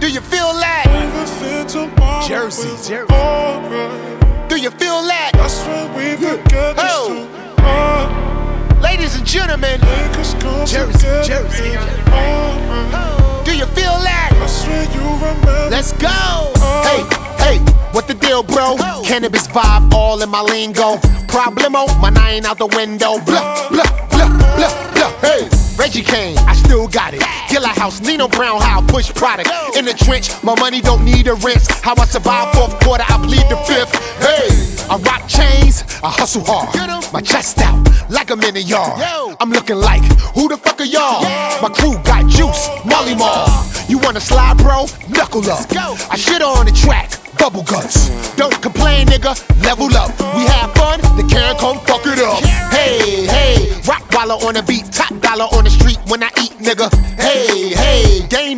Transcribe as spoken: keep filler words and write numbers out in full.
Do you feel that? Jersey, Jersey. Do you feel that? Oh. Ladies and gentlemen, Jersey, Jersey. Do you feel that? Let's go. Hey, hey, what the deal, bro? Cannabis vibe all in my lingo. Problemo, my nine out the window. Blah, blah, blah, blah, blah. Hey, Reggie Kane, I still got it. Gilla House, Nino Brown, how I push product. In the trench, my money don't need a rinse. How I survive fourth quarter, I plead the fifth. Hey, I rock chains, I hustle hard. My chest out, like I'm in a yard. I'm looking like, who the fuck are y'all? My crew got juice, Molly Mall. You wanna slide, bro? Knuckle up. I shit on the track, bubble guts. Don't complain, nigga, level up. We have fun, the can come fuck it up. Hey, hey, rock wallow on the beat, top dollar on the street when I eat, nigga. Hey, hey, game